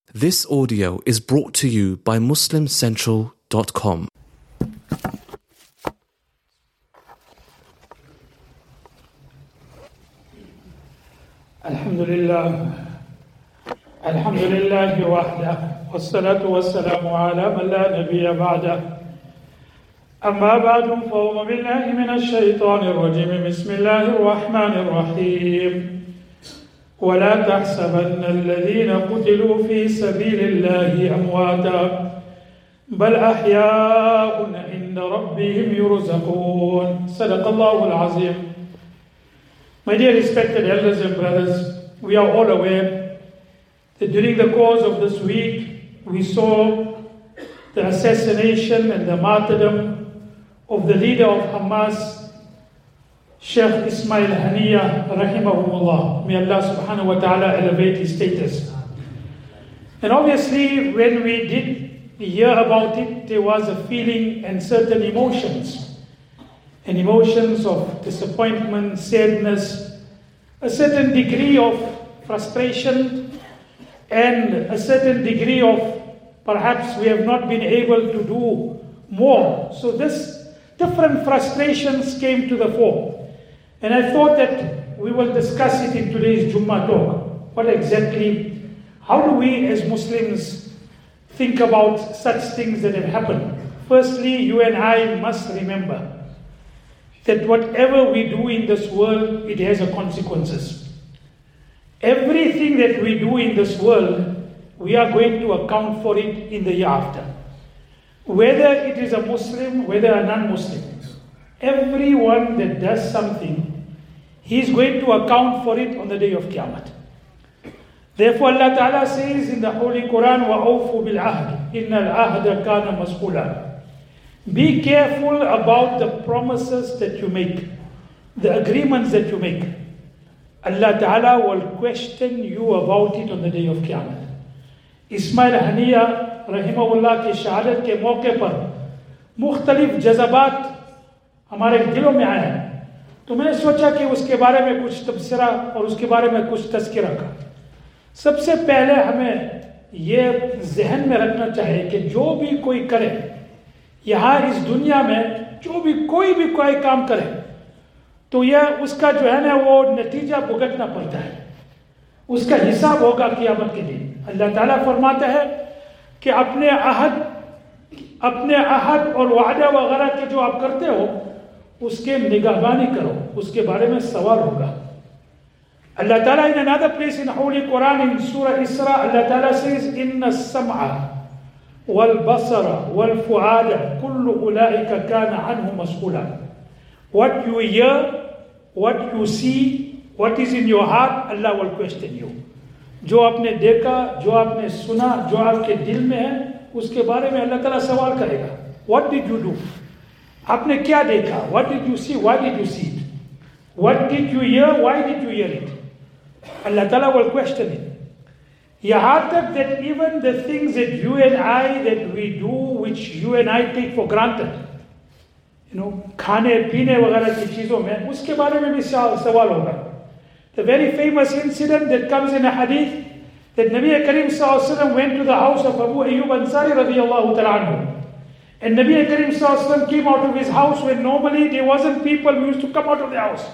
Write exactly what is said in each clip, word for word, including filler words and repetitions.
This audio is brought to you by muslim central dot com. Alhamdulillah, Alhamdulillah wahdah, wassalatu wassalamu ala man la nabiyya ba'dah. Amma ba'du, fa'udhu billahi minash shaitanir rajim. Bismillahir rahmanir rahim. ولا تحسبن الذين قتلوا في سبيل الله أمواتا بل أحياء عند ربهم يرزقون. صدق الله العظيم. My dear respected elders and brothers, we are all aware that during the course of this week we saw the assassination and the martyrdom of the leader of Hamas, Sheikh Ismail Haniyeh rahimahumullah. May Allah subhanahu wa ta'ala elevate his status. And obviously when we did hear about it, there was a feeling and certain emotions. And emotions of disappointment, sadness, a certain degree of frustration, and a certain degree of perhaps we have not been able to do more. So this different frustrations came to the fore. And I thought that we will discuss it in today's Jummah talk. What exactly, how do we as Muslims think about such things that have happened? Firstly, you and I must remember that whatever we do in this world, it has a consequences. Everything that we do in this world, we are going to account for it in the year after. Whether it is a Muslim, whether a non-Muslim, everyone that does something, he is going to account for it on the day of Qiyamah. Therefore Allah Ta'ala says in the Holy Quran, وَأَوْفُوا بِالْعَهْدِ إِنَّ الْعَهْدَ كَانَ مَسْئُولًا. Be careful about the promises that you make, the agreements that you make. Allah Ta'ala will question you about it on the day of Qiyamah. Ismail Haniyeh rahimahullah के शहादत के मौके पर मुख्तलिफ जज़बात हमारे दिलों में आए, तो मैंने सोचा कि उसके बारे में कुछ तबसरा और उसके बारे में कुछ तज़किरा का। सबसे पहले हमें ये जहन में रखना चाहिए कि जो भी कोई करे यहाँ इस दुनिया में, जो भी कोई भी कोई काम करे, तो यह उसका जो है ना वो नतीजा भुगतना पड़ता है, उसका हिसाब होगा क़यामत के दिन। अल्लाह ताला फरमाता है कि अपने अहद अपने अहद और वादा वगैरह के जो आप करते हो उसके निगहबानी करो, उसके बारे में सवाल होगा। Allah Ta'ala in another place in Holy Quran in Surah Isra, Allah Ta'ala says, Inna as-sam'a wal-basara wal-fu'ada kullu ulaika kana anhu mas'ula. What you hear, what you see, what is in your heart, Allah will question you. जो आपने देखा, जो आपने सुना, जो आपके दिल में है, उसके बारे में Allah Ta'ala सवाल करेगा. What did you do? आपने क्या देखा? What did you see? Why did you see it? What did you hear? Why did you hear it? Allah Ta'ala will question it. यहाँ तक that even the things that you and I that we do, which you and I take for granted, you know, खाने पीने वगैरह की चीज़ों में, उसके बारे में भी सवाल होगा. The very famous incident that comes in a hadith that Nabi Karim Sallallahu Alaihi Wasallam went to the house of Abu Ayyub Ansari radiyallahu ta'ala anhu. And Nabi Karim Sallallahu Alaihi Wasallam came out of his house when normally there wasn't people who used to come out of the house.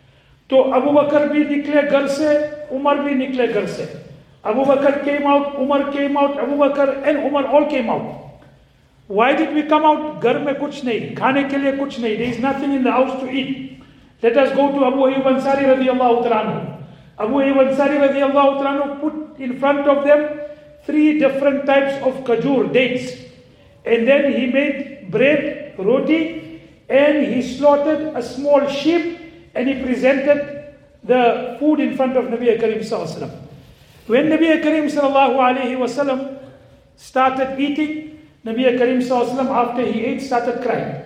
So Abu Bakr bhi nikle ghar se, Umar bhi nikle ghar se. Abu Bakr came out, Umar came out, Abu Bakr and Umar all came out. Why did we come out? Ghar mein kuch nahi, khane ke liye kuch nahi. There is nothing in the house to eat. Let us go to Abu Ayyub Ansari radiyallahu ta'ala anhu. Abu Ayyub Ansari radiyallahu ta'ala anhu put in front of them three different types of kajur, dates. And then he made bread, roti, and he slaughtered a small sheep and he presented the food in front of Nabi Karim Sallallahu Alaihi Wasallam. When Nabi Karim Sallallahu Alaihi Wasallam started eating, Nabi Karim Sallallahu Alaihi Wasallam after he ate started crying.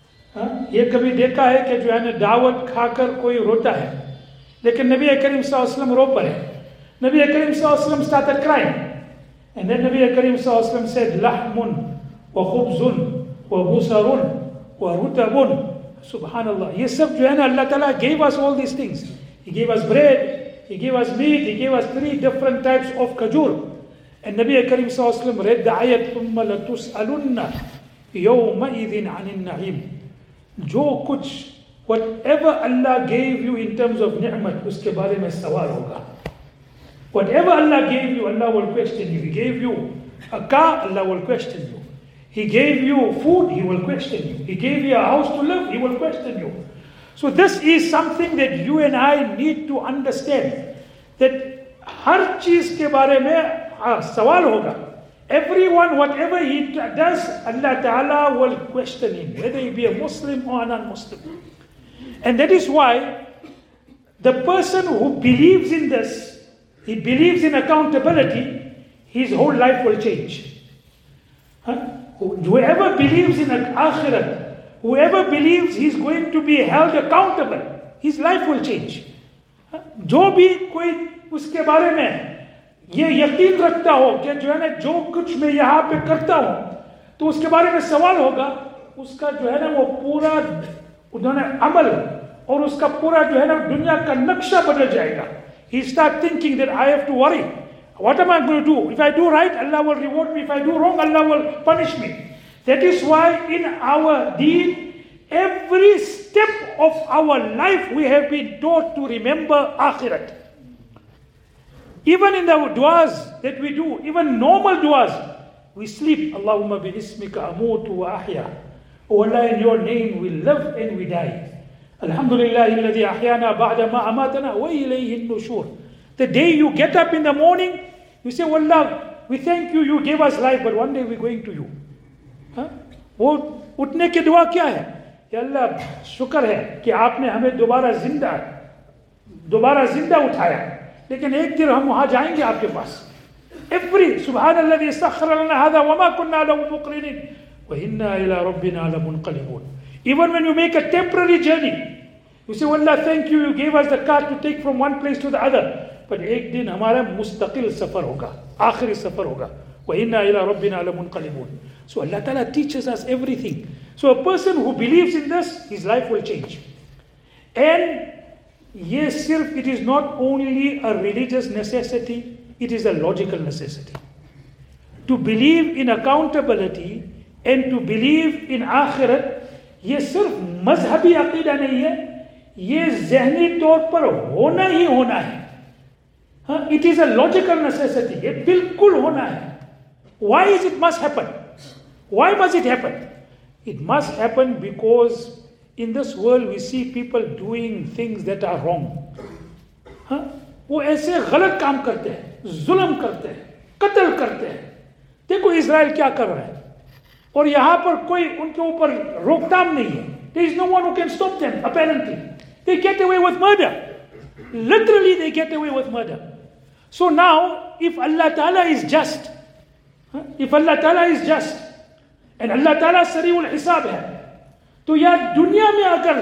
ये कभी देखा है कि जो है ना दावत खाकर कोई रोता है, लेकिन नबी करीम सल्लल्लाहु अलैहि वसल्लम रो पड़े. Nabi Karim Sallallahu Alaihi Wasallam started crying. And then Nabi Karim Sallallahu Alaihi Wasallam said, Lahmun wa khubzun wa busarun wa rutabun. Subhanallah. Ye sab jo hai na, Allah Ta'ala gave us all these things. He gave us bread, He gave us meat, He gave us three different types of kajur. And Nabi Karim Sallallahu Alaihi Wasallam read the ayat, ثُمَّ لَتُسْأَلُنَّ يَوْمَئِذٍ عَنِ النَّعِيمِ. Jo kuch, whatever Allah gave you in terms of ni'mat, uske baare mein sawal hoga. Whatever Allah gave you, Allah will question you. He gave you a car, Allah will question you. He gave you food, He will question you. He gave you a house to live, He will question you. So this is something that you and I need to understand. That har cheez ke baare mein sawal hoga. Everyone, whatever he does, Allah Ta'ala will question him, whether he be a Muslim or a non-Muslim. And that is why the person who believes in this, he believes in accountability, his whole life will change. Huh? Whoever believes in akhirat, whoever believes he's going to be held accountable, his life will change. जो भी कोई उसके बारे में ये यकीन रखता हो कि जो है ना जो कुछ मैं यहाँ पे करता हूँ तो उसके बारे में सवाल होगा, उसका जो है ना वो पूरा उन्होंने अमल और उसका पूरा जो है ना दुनिया का नक्शा बदल जाएगा. He start thinking that I have to worry. What am I going to do? If I do right, Allah will reward me. If I do wrong, Allah will punish me. That is why in our deen, every step of our life we have been taught to remember akhirat. Even in the du'as that we do, even normal du'as, we sleep. Allahumma bi ismika amutu wa ahya. Oh Allah, in your name we live and we die. Alhamdulillah alladhi ahyana ba'da ma amatana wa ilayhi an-nushur. The day you get up in the morning, you say, Allah, we thank you, you gave us life, but one day we're going to you. Huh? वो उठने की दुआ क्या है? या अल्लाह शुक्र है कि आपने हमें दोबारा जिंदा दोबारा जिंदा उठाया, लेकिन एक दिन हम वहां जाएंगे आपके पास. Every subhanalladhi sakhkhara lana hadha wa ma kunna lahu muqrinin wa inna ila rabbina lamunqalibun. Even when you make a temporary journey, you say, Allah, thank you, you gave us the car to take from one place to the other. But एक दिन हमारा मुस्तकिल सफर होगा, आखिरी सफर होगा. wa inna ila rabbina lamunqalibun. So Allah Ta'ala teaches us everything. So a person who believes in this, his life will change. And yes, sirf, it is not only a religious necessity, it is a logical necessity. To believe in accountability and to believe in akhirat, ये सिर्फ मजहबी अकीदा नहीं है, ये ज़हनी तौर पर होना ही होना है. हाँ, it is a logical necessity. ये बिल्कुल होना है. Why is it must happen? Why must it happen? It must happen because in this world we see people doing things that are wrong. हाँ, वो ऐसे गलत काम करते हैं, जुल्म करते हैं, कत्ल करते हैं. देखो इजराइल क्या कर रहा है, और यहाँ पर कोई उनके ऊपर रोकथाम नहीं है. There is no one who can stop them, apparently. They get away with murder. Literally they get away with murder. So now, if Allah Ta'ala is just, if Allah Ta'ala is just, and Allah Ta'ala Sariul Hisab hai, तो यार दुनिया में अगर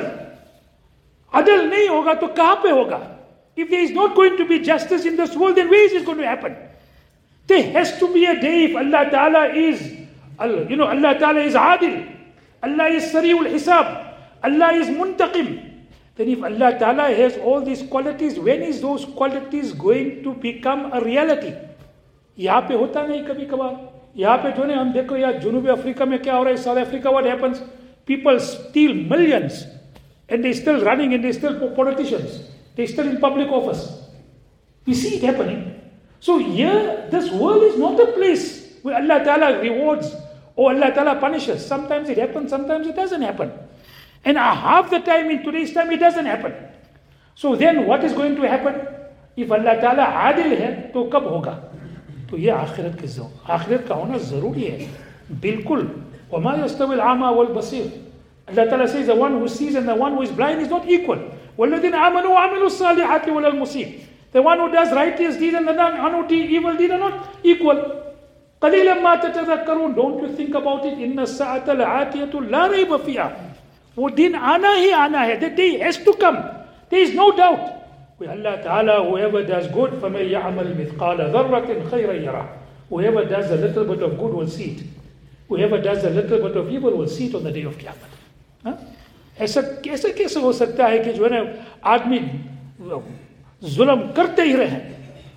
अदल नहीं होगा तो कहाँ पे होगा? If there is not going to be justice in this world, then where is it going to happen? There has to be a day if Allah Ta'ala is, you know, Allah Ta'ala is Adil, Allah is Sariul Hisab, Allah is Muntaqim. Then if Allah Ta'ala has all these qualities, when is those qualities going to become a reality? यहाँ पे होता नहीं कभी कभार. यहाँ पे जो ने हम देखो यार जुनूबी अफ्रीका में क्या हो रहा है, South Africa, what happens? People steal millions and they still running and they still politicians. They still in public office. We see it happening. So here, this world is not a place where Allah Ta'ala rewards or Allah Ta'ala punishes. Sometimes it happens, sometimes it doesn't happen. And half the time in today's time it doesn't happen. So then what is going to happen? If Allah Ta'ala adil hai, to kab hoga? तो ये आखिरत के जो आखिरत का होना जरूरी है, बिल्कुल. वमा यस्तवी al-a'ma wal-basir. Allah Ta'ala says the one who sees and the one who is blind is not equal. وَالَّذِينَ آمَنُوا وَعَمِلُوا الصَّالِحَاتِ وَلَا الْمُسِيءُ. The one who does righteous deeds and the one who does evil deeds are not equal. قَلِيلًا مَا تَتَذَكَّرُونَ. Don't you think about it? إِنَّ السَّاعَةَ لَآتِيَةٌ لَا رَيْبَ فِيهَا. वो दिन आना ही आना है. The day has to come. There is no doubt. With Allah Ta'ala, whoever does good, فَمَنْ يَعْمَلْ مِثْقَالَ ذَرَّةٍ خَيْرًا يَرَهُ. Whoever does a little bit of good will see it. Whoever does a little bit of evil will see it on the day of Qiyamah. हाँ? ऐसा कैसे कैसे हो सकता है कि जो है ना आदमी जुल्म करते ही रहे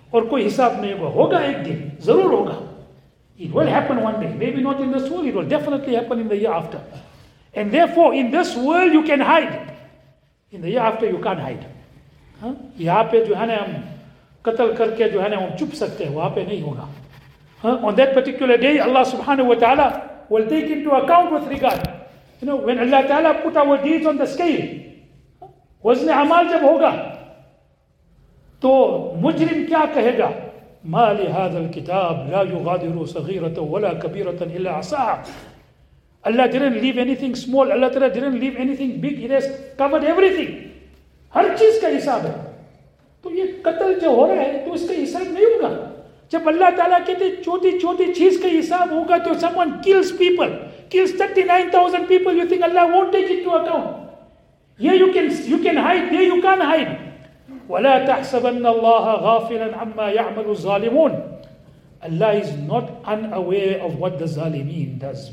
और कोई हिसाब नहीं होगा. होगा एक दिन, जरूर होगा. It will happen one day. Maybe not in this world, it will definitely happen in the year after. And therefore, in this world you can hide. In the year after you can't hide. हाँ? यहाँ पे जो है ना हम कत्ल करके जो है ना हम चुप सकते हैं, वहाँ पे नहीं होगा. हाँ? On that particular day, Allah subhanahu wa ta'ala will take into account with regard. You know, when Allah ta'ala put our deeds on the scale, वज़न अमाल जब होगा, तो मुजरिम क्या कहेगा? मा लिहाज़ल किताब ला युगादिरु सगीरतन वला कबीरतन इल्ला अहसाहा. Allah didn't leave anything small. Allah Ta'ala didn't leave anything big. He has covered everything. हर चीज का हिसाब है. तो ये कत्ल जो हो रहा है तो इसका हिसाब नहीं होगा. जब अल्लाह ताला कहते छोटी छोटी चीज का हिसाब होगा, तो someone kills people, kills thirty-nine thousand people, you think Allah won't take it into account? Here you can you can hide, there you can't hide. وَلَا تَحْسَبَنَّ اللَّهَ غَافِلًا عَمَّا يَعْمَلُ الظَّالِمُونَ. Allah is not unaware of what the Zalimeen does.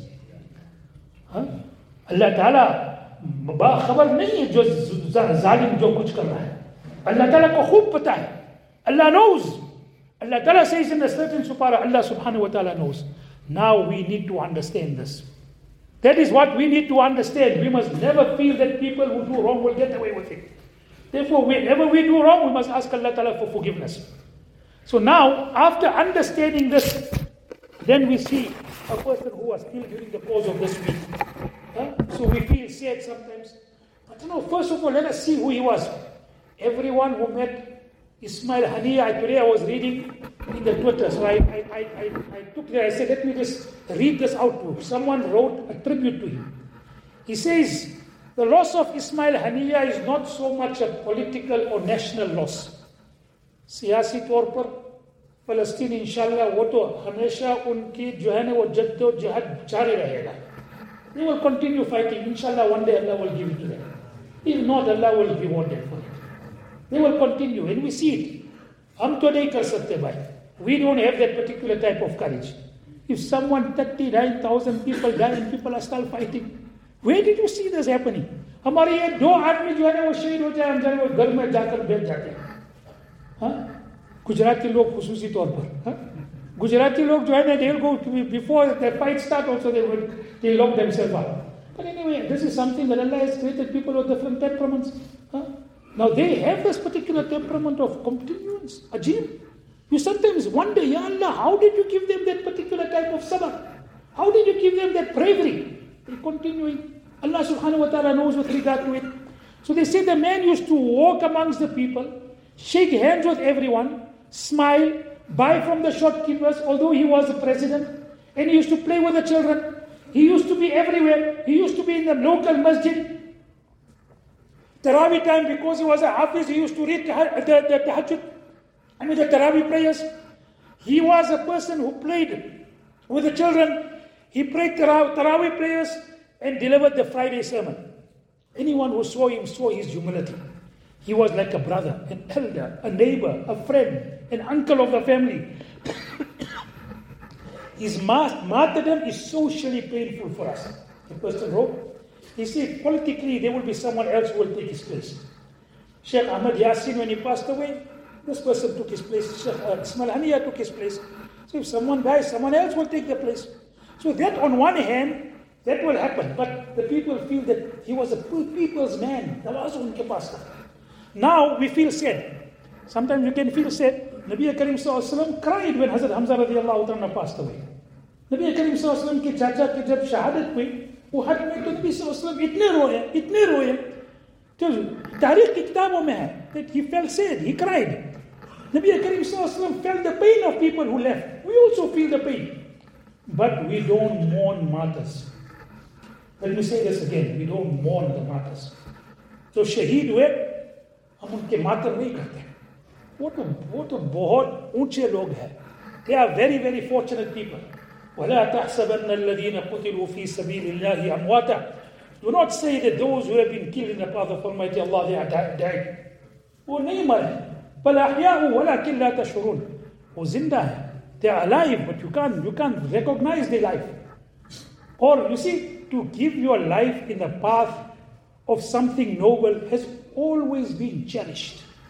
हाँ? अल्लाह ताला खबर नहीं है जो जालिम जो कुछ कर रहा है. अल्लाह ताला को खूब पता है. Allah knows. Allah Ta'ala says in a certain surah, Allah subhanahu wa ta'ala knows. Now we need to understand this. That is what we need to understand. We must never feel that people who do wrong will get away with it. Therefore, whenever we do wrong, we must ask Allah Ta'ala for forgiveness. So now, after understanding this, then we see a person who was killed during the course of this week. Huh? So we feel sad sometimes. But you know, first of all, let us see who he was. Everyone who met Ismail Haniya, today I was reading in the Twitter, so I, I, I, I, I took that, I said, let me just read this out to you. Someone wrote a tribute to him. He says, the loss of Ismail Haniya is not so much a political or national loss. सियासी तौर पर फ़लस्तीन इंशाल्लाह वो तो हमेशा उनकी जो है ना वो जद्दोजहद जारी रहेगा. They will continue fighting. Inshallah, one day Allah will give it to them. If not, Allah will reward them for it. They will continue, and we see it. हम तो नहीं कर सकते भाई. We don't have that particular type of courage. If someone thirty-nine thousand people die and people are still fighting, where did you see this happening? हमारे ये दो आदमी जो है ना वो शहीद हो जाए, हम जाने वो घर में जाकर बैठ जाते हैं. हाँ? गुजराती लोग खुसूसी तौर पर. हाँ? गुजराती लोग जो है ना they'll go before the fight start also they will they lock themselves up. But anyway, this is something that Allah has created people with different temperaments. Huh? Now they have this particular temperament of continuance, ajib. You sometimes wonder, Ya Allah, how did you give them that particular type of sabr? How did you give them that bravery? They're continuing. Allah subhanahu wa ta'ala knows with regard to it. So they say the man used to walk amongst the people, shake hands with everyone, smile, buy from the shopkeepers, although he was the president, and he used to play with the children. He used to be everywhere. He used to be in the local masjid. Taraweeh time, because he was a hafiz, he used to read the, the, the tahajjud, I mean the Taraweeh prayers. He was a person who played with the children. He prayed Taraweeh prayers and delivered the Friday sermon. Anyone who saw him saw his humility. He was like a brother, an elder, a neighbor, a friend, an uncle of the family. His martyrdom is socially painful for us. The person wrote, he said, politically there will be someone else who will take his place. Sheikh Ahmad Yasin, when he passed away, this person took his place. Sheikh uh, Ismail Haniya took his place. So if someone dies, someone else will take the place. So that on one hand, that will happen. But the people feel that he was a people's man. Now we feel sad. Sometimes you can feel sad. Nabi Karim Sallallahu Alaihi Wasallam cried when Hazrat Hamza radiallahu ta'ala passed away. Nabi Karim Sallallahu Alaihi Wasallam के चाचा की जब शहादत हुई, वो हज में तो नबी सल्लल्लाहु अलैहि वसल्लम इतने रोए, इतने रोए, तो तारीख की किताबों में है that he felt sad, he cried. Nabi Karim Sallallahu Alaihi Wasallam felt the pain of people who left. We also feel the pain, but we don't mourn martyrs. Let me say this again: we don't mourn the martyrs. So शहीद हुए, हम उनके मातर नहीं करते. वो तो वो तो बहुत ऊंचे लोग हैं. They are very very fortunate people. وَلَا تَحْسَبَنَّ الَّذِينَ قُتِلُوا فِي سَبِيلِ اللَّهِ أَمْوَاتًا. Do not say that those who have been killed in the path of Almighty Allah, they are died. वो नहीं मरे. بَلْ أَحْيَاءُ وَلَكِنْ لَا تَشْعُرُونَ. वो जिंदा है. They are alive, but you can't you can't recognize their life. Or you see, to give your life in the path of something noble has always been cherished.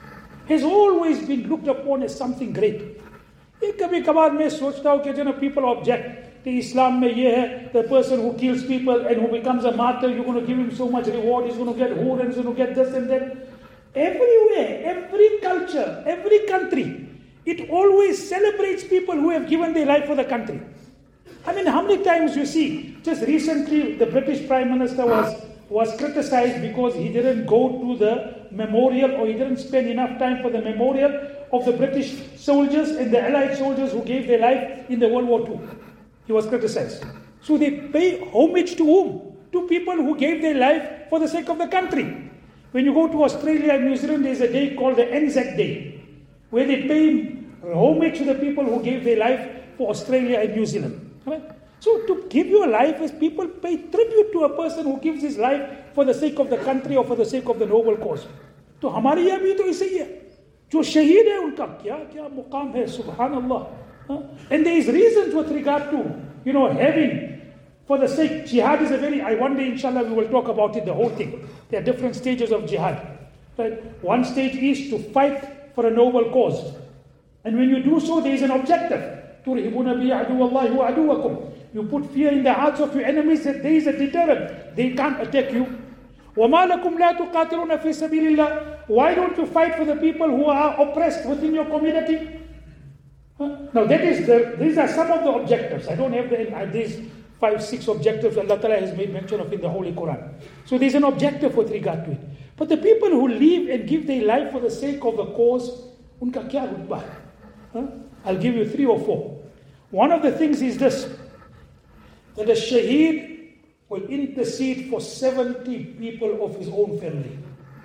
has always been looked upon as something great. कभी कभार मैं सोचता हूँ कि जो ना people object कि इस्लाम में ये है, the person who kills people and who becomes a martyr, you're going to give him so much reward, he's going to get whore and he's going to get this and that. Everywhere, every culture, every country, it always celebrates people who have given their life for the country. I mean, how many times you see, just recently the British Prime Minister was, was criticized because he didn't go to the memorial, or he didn't spend enough time for the memorial of the British soldiers and the Allied soldiers who gave their life in the World War Two. He was criticized. So they pay homage to whom? To people who gave their life for the sake of the country. When you go to Australia and New Zealand, there's a day called the Anzac Day, where they pay homage to the people who gave their life for Australia and New Zealand. Right? So to give your life is people pay tribute to a person who gives his life for the sake of the country or for the sake of the noble cause. तो हमारे यहाँ भी तो ऐसे ही है, जो शहीद है उनका क्या क्या मुकाम है, सुभान अल्लाह. And there is reasons with regard to, you know, having for the sake, jihad is a very, I one day inshallah we will talk about it, the whole thing. There are different stages of jihad. Right? One stage is to fight for a noble cause. And when you do so, there is an objective. تُرْهِبُونَ بِي عَدُوَ اللَّهِ وَعَدُوَكُمْ. You put fear in the hearts of your enemies that there is a deterrent. They can't attack you. وَمَا لَكُمْ لَا تُقَاتِلُونَ فِي سَبِيلِ اللَّهِ. Why don't you fight for the people who are oppressed within your community? Huh? Now that is the, these are some of the objectives. I don't have the, uh, these five, six objectives Allah Ta'ala has made mention of in the Holy Quran. So there's an objective with regard to it. But the people who live and give their life for the sake of the cause, unka kya rutba hai? Huh? I'll give you three or four. One of the things is this, that a shaheed will intercede for seventy people of his own family.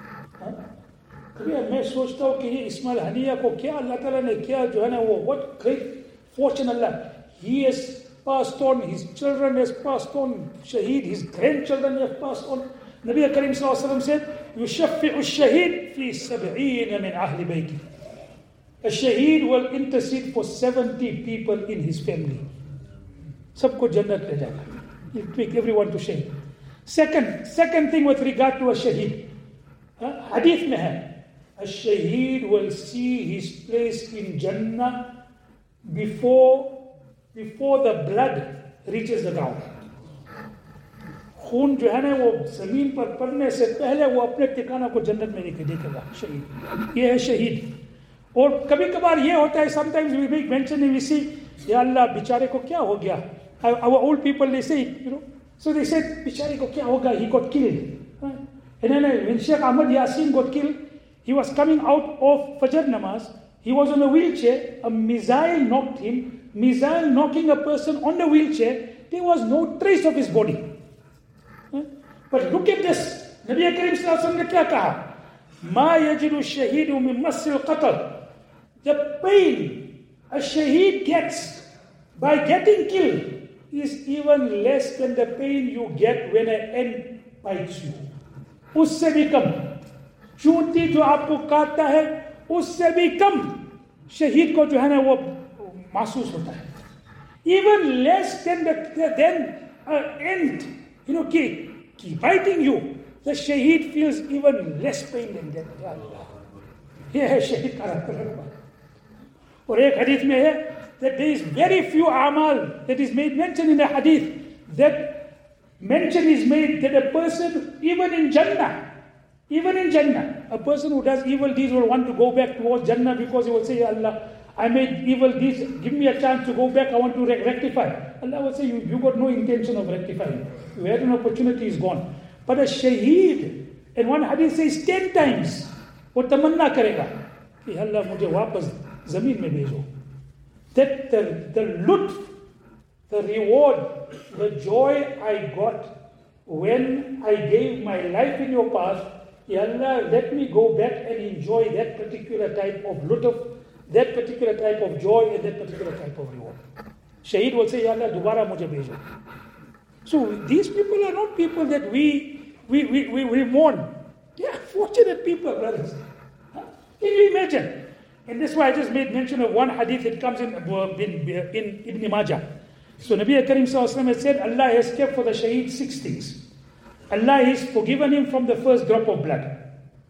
कभी मैं सोचता हूँ कि ये Ismail Haniyeh को क्या अल्लाह ताला ने क्या जो है ना वो what great fortune Allah. He has passed on, his children has passed on, shaheed, his grandchildren have passed on. Nabi Karim Sallallahu Alaihi Wasallam said, يُشَفِّعُ الشَّهِيد فِي سَبْعِينَ مِنْ أَهْلِ بَيْتِهِ. A shaheed will intercede for seventy people in his family. Sabko jannat le jayega. He'll take everyone to shahid. Second, second thing with regard to a shaheed. Uh, hadith mein hai. A shaheed will see his place in Jannah before, before the blood reaches the ground. खून जो है ना वो जमीन पर पड़ने से पहले वो अपने ठिकाना को जन्नत में देखेगा शहीद. ये है शहीद. और कभी कभार ये होता है, sometimes we make mention and we see, या अल्लाह बेचारे को क्या हो गया. Our old people, they say, you know, so they said, बेचारे को क्या होगा, he got killed. Right? And then when Sheikh Ahmad Yasin got killed, he was coming out of Fajr namaz, he was on a wheelchair, a missile knocked him, missile knocking a person on the wheelchair, there was no trace of his body. Right? But look at this, Nabi Karim Sallallahu Alaihi Wasallam ne kya kaha? Ma yajidu shaheedu min massil qatl. The pain a shaheed gets by getting killed is even less than the pain you get when an ant bites you. उससे भी कम चूंटी जो आपको काटता है उससे भी कम शहीद को जो है ना वो महसूस होता है. Even less than the than an ant, you know, keep, keep biting you. The shaheed feels even less pain than that. ये है शहीद का रखवा. और एक हदीस में है that there is very few amal that is made mention in the hadith, that mention is made that a person, even in Jannah, even in Jannah, a person who does evil deeds will want to go back towards Jannah because he will say, Allah, I made evil deeds, give me a chance to go back, I want to rectify. Allah will say, you, you got no intention of rectifying. You had an opportunity, is gone. But a shaheed, and one hadith says ten times, वो तमन्ना करेगा कि अल्लाह मुझे वापस जमीन में भेजो. That the, the lutf, the reward, the joy I got when I gave my life in your path, Ya Allah, let me go back and enjoy that particular type of lutf, that particular type of joy and that particular type of reward. Shaheed will say, Ya Allah, dubara mujhe bhejo. So these people are not people that we we we, we, we mourn. They are fortunate people, brothers. Huh? Can you imagine? And that's why I just made mention of one hadith that comes in, in, in Ibn Majah. So Nabi Karim Sallallahu Alaihi Wasallam has said, Allah has kept for the shaheed six things. Allah has forgiven him from the first drop of blood.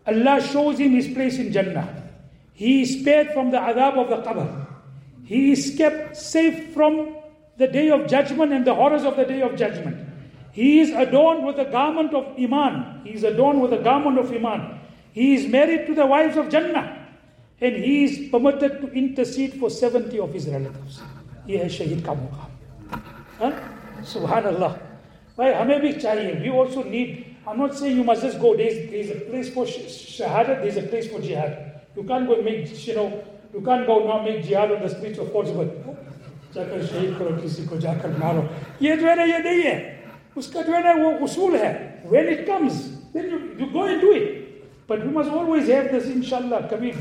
Allah shows him his place in Jannah. He is spared from the adhab of the qabr. He is kept safe from the day of judgment and the horrors of the day of judgment. He is adorned with the garment of Iman. He is adorned with the garment of Iman. He is married to the wives of Jannah. And he is permitted to intercede for seventy of his relatives. Ye hai shaheed ka maqam. Subhanallah. Bhai, hame bhi chahiye. We also need, I'm not saying you must just go. There's, there's a place for shahadat, there's a place for jihad. You can't go make, you know, you can't go now make jihad on the streets of Portugal. जाकर शहीद करो किसी को जाकर मारो ये जो है ना ये नहीं है उसका जो है ना वो उसूल है when it comes then you, you go and do it but we must always have this inshallah कभी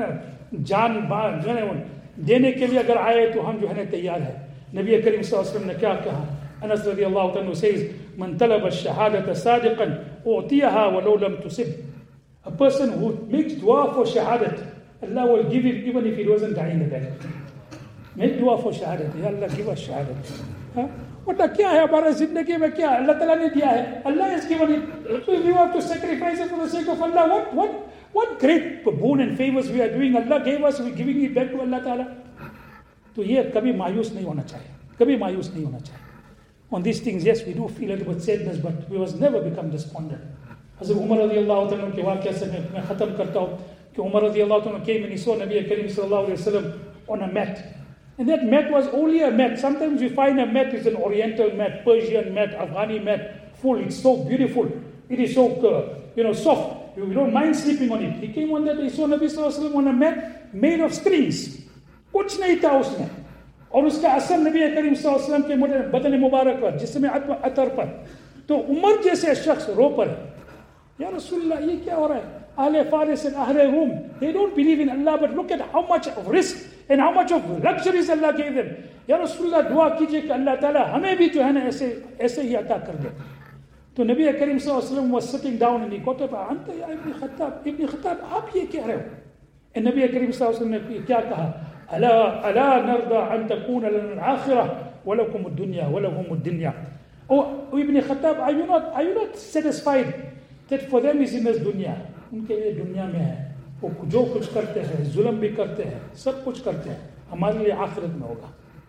जान बान जो है ना देने के लिए अगर आए तो हम जो है ना तैयार है नबी करीम सल्लल्लाहु अलैहि वसल्लम ने क्या कहा अनस रज़ियल्लाहु अन्हु says man talaba ash-shahadata sadiqan u'tiyaha wa law lam tusib a person who makes dua for shahadat Allah will give him even if he wasn't dying in the day. Make dua for shahadat. Ya Allah, give us shahadat. What क्या है हमारा जिंदगी में क्या अल्लाह ताला ने दिया है Allah has given it. So if we have to sacrifice it for the sake of Allah, what what what great boon and favors we are doing. Allah gave us, we are giving it back to Allah Taala. तो ये कभी मायूस नहीं होना चाहिए. कभी मायूस नहीं होना चाहिए. On these things, yes, we do feel a little bit sadness, but we must never become despondent. Hazrat Umar radiallahu ta'ala के वाक़या से मैं ख़त्म करता हूँ कि Umar radiallahu ta'ala came and he saw Nabi Karim sallallahu alayhi wa sallam on a mat. And that mat was only a mat. Sometimes you find a mat is an oriental mat, Persian mat, Afghani mat, full. It's so beautiful. It is so, uh, you know, soft. You don't mind sleeping on it. He came on that, he saw Nabi sallallahu alayhi wa sallam on a mat made of strings. कुछ नहीं था उसमें. और उसका असर नबी करीम सल्लल्लाहु अलैहि वसल्लम के बदन मुबारक पर जिसमें अतर पर तो उमर जैसे शख्स रो पड़े या रसूलल्लाह ये क्या हो रहा है अहले फारिस and अहले रूम they don't believe in Allah but look at how much of risk and how much of luxuries Allah gave them या रसूलल्लाह दुआ कीजिए कि अल्लाह ताला हमें भी जो है ना ऐसे ऐसे ही अता कर दे तो नबी करीम सल्लल्लाहु अलैहि वसल्लम was sitting down and he got up अंत या इब्न खत्ताब इब्न खत्ताब आप ये कह रहे हो and नबी करीम सल्लल्लाहु अलैहि वसल्लम ने क्या कहा ألا ألا نرضى أن تكون لنا الآخرة ولكم الدنيا ولهم الدنيا. Oh, Ibn Khattab, are you not are you not satisfied that for them is in this dunya? उनके लिए दुनिया में है. वो जो कुछ करते हैं, जुल्म भी करते हैं, सब कुछ करते हैं. हमारे लिए आखिरत में होगा.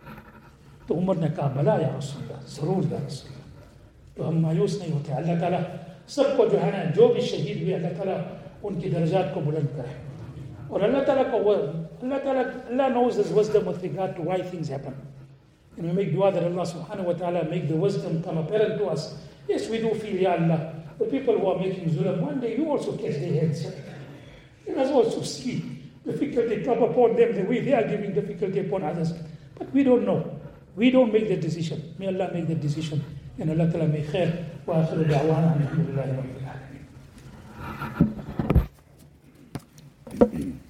तो उमर ने कहा भला या रसूलल्लाह, जरूर या रसूलल्लाह. तो हम मायूस नहीं होते. अल्लाह ताला सबको जो है ना जो भी शहीद हुए अल्लाह ताला उनकी दर्जात को बुलंद करे. और अल्लाह ताला का Allah Ta'ala, Allah knows His wisdom with regard to why things happen. And we make dua that Allah Subhanahu wa Ta'ala make the wisdom come apparent to us. Yes, we do feel, Ya Allah, the people who are making zulm, one day you also catch their heads. You must also see difficulty come upon them the way they are giving difficulty upon others. But we don't know. We don't make the decision. May Allah make the decision. And Allah Ta'ala make khair. Wa akhiru da'wana alhamdulillahi rabbil alamin.